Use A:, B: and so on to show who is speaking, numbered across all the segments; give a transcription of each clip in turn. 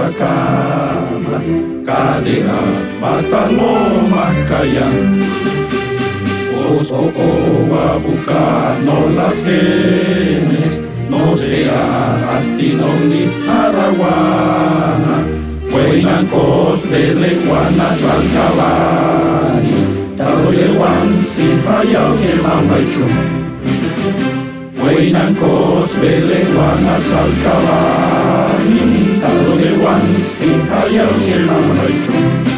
A: sacaba, cadenas, batalomas caían. Oa bucano las genes, no sea astinón ni araguana, hueinancos de leguanas al cabani, talo leguan si hayao che mambaichu. Hueinancos de leguanas al cabani, talo leguan si hayao che mambaichu.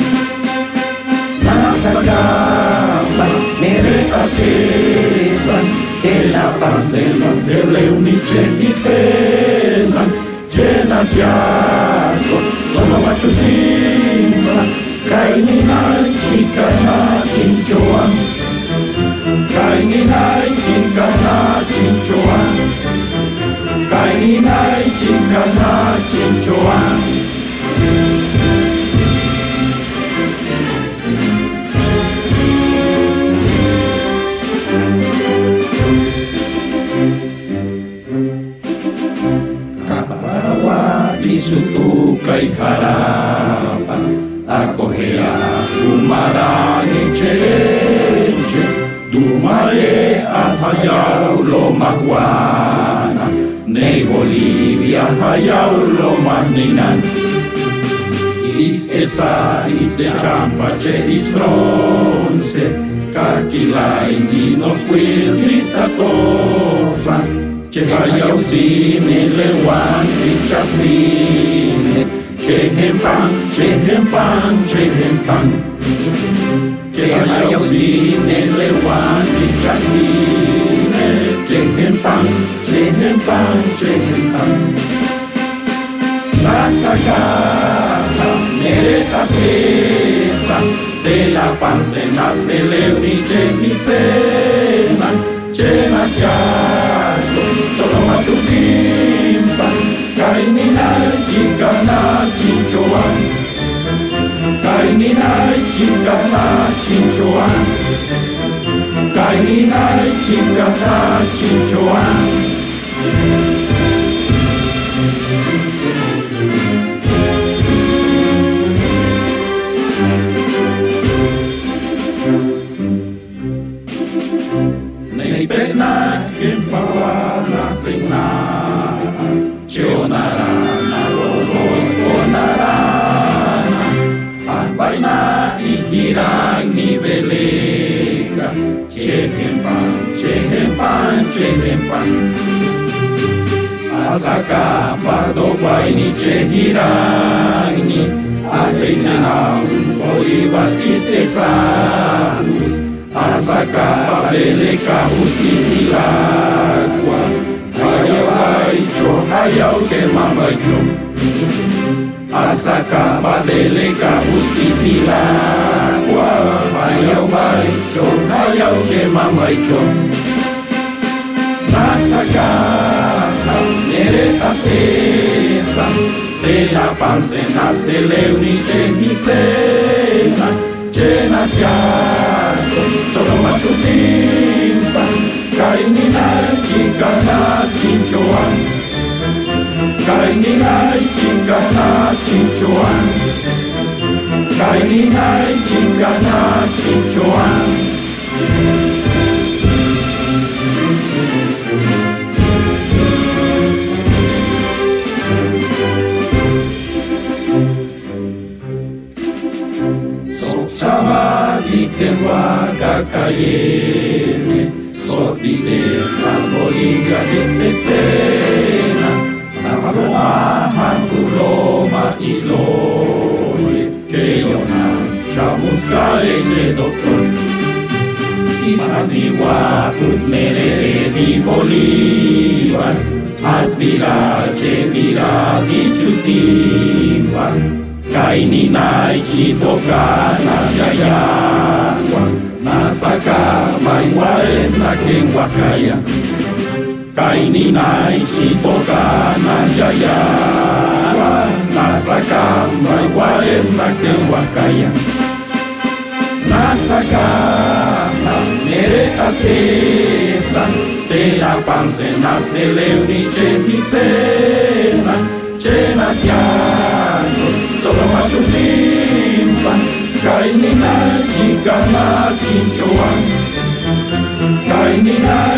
A: Nasacaba, neretas esan, de la paz de las de leuniche y celan, llenas yaco, solo machos nimba, cainina y chicana chinchoan, cainina y chicana chinchoan, cainina y chicana chinchoan. Sutuca y jarapa, acogea humarani chenche, dumare a Hayao lo más guana, ne Bolivia Hayao lo más ninan. Is esa, is de champa, che is bronce, kakilai ni nos cuilita torra. Che hayao sine lewan si chasine, che hempan, che hempan, che hempan. Che hayao sine lewan si chasine, che hempan, che hempan, che hempan. La sacata, meretas esa, de la pancenas de leuniche y cenan, chenas yaco, solo machos nimban, cainina y chicana chinchoan, cainina y chicana chinchoan, cainina y chicana chinchoan. Nei pena que paguanas de na, cheonarana, onarana, abaina y giran ni belega, chehempan, chehempan, chehempan. Asaka pardo baini chehirani, ahesenaus, oribat isesaus. Asaka babele kabus itilagua, hayao aicho, hayao che mambaicho. Asaka babele kabus itilagua, hayao aicho, hayao che mambaicho. Nasaka neretas esa, de la pancenas de leuniche y cena, llenas yaco, solo machos nimban, cainina y chicana chinchoan, cainina y chicana chinchoan, cainina y chicana chinchoan. Huaca cayene, sotides las Bolivia de Cetena, las lomas, lomas y flores, che yonan, chamusca che doctor. Quizás ni guapus mere di Bolívar, aspira che mira dichus divan. Kainina y chitocana yayagua, nasaka maigua es na kenhuacaya. Kainina y chitocana yayagua, nasaka maigua es na kenhuacaya. Nasaka neretas esa, de la pancenas de leuniche y cena, chenas ya. solo machos limpan, kainina chika na chinchuan, kainina